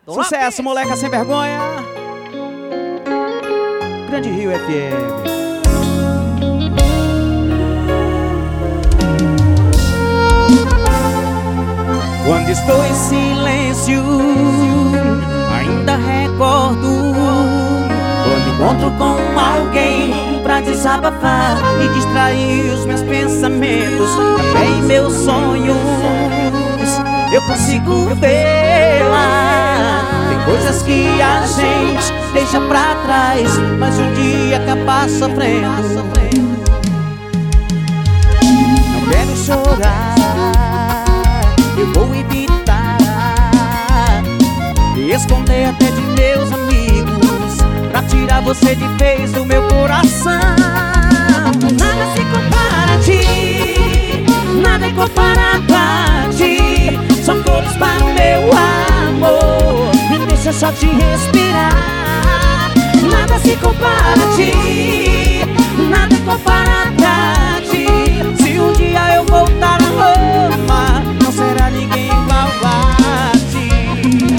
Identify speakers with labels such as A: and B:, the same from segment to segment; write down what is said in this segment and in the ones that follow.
A: Sucesso, moleca sem vergonha. Grande Rio FM. Quando estou em silêncio, ainda recordo quando encontro com alguém pra desabafar e distrair os meus pensamentos. Até em meus sonhos eu consigo vê-la. Tem coisas que a gente deixa pra trás, mas um dia acaba sofrendo. Não quero chorar, eu vou evitar e esconder até de meus amigos, pra tirar você de vez do meu coração. Nada se compara a ti, nada é comparado a ti. São flores para o meu amor, me deixa só te respirar. Nada se compara a ti, nada é comparado a ti. Se um dia eu voltar a Roma, não será ninguém igual a ti.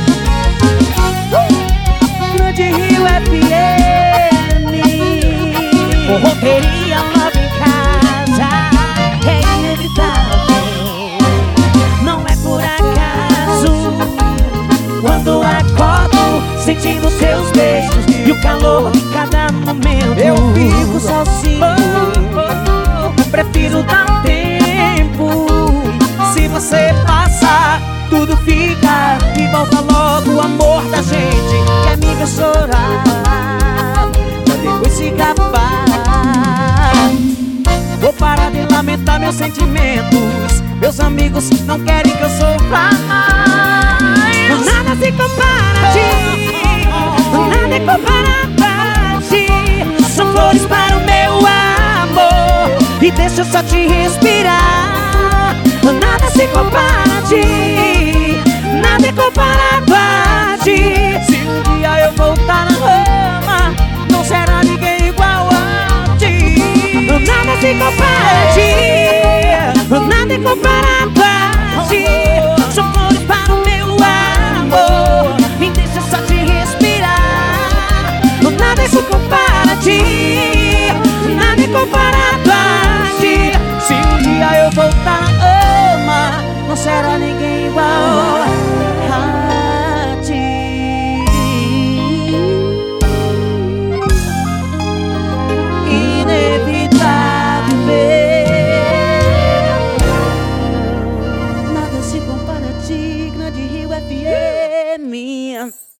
A: Grande Rio FM, corroteria nova em casa, é inevitável, não é por acaso. Quando acordo sentindo seus beijos e o calor de cada momento, eu fico sozinho, prefiro dar um tempo. Se você passar, tudo fica e volta logo o amor da gente. Quer me ver chorar, pra depois se gabar. Vou parar de lamentar meus sentimentos, meus amigos não querem que eu sofra mais. Nada se compara a ti, nada é comparado a ti. São flores para o meu amor, e deixa eu só te respirar. Nada se compara a ti, nada é comparado a ti. Se um dia eu voltar na Roma, não será ninguém igual a ti. Nada se compara a ti, nada é comparado a ti. São flores para o meu amor, me deixa só te respirar. Nada se compara a ti, nada é comparado a ti. Se um dia eu voltar na Roma, não será ninguém igual a ti. Inevitável, nada se compara a ti. Grande Rio FM.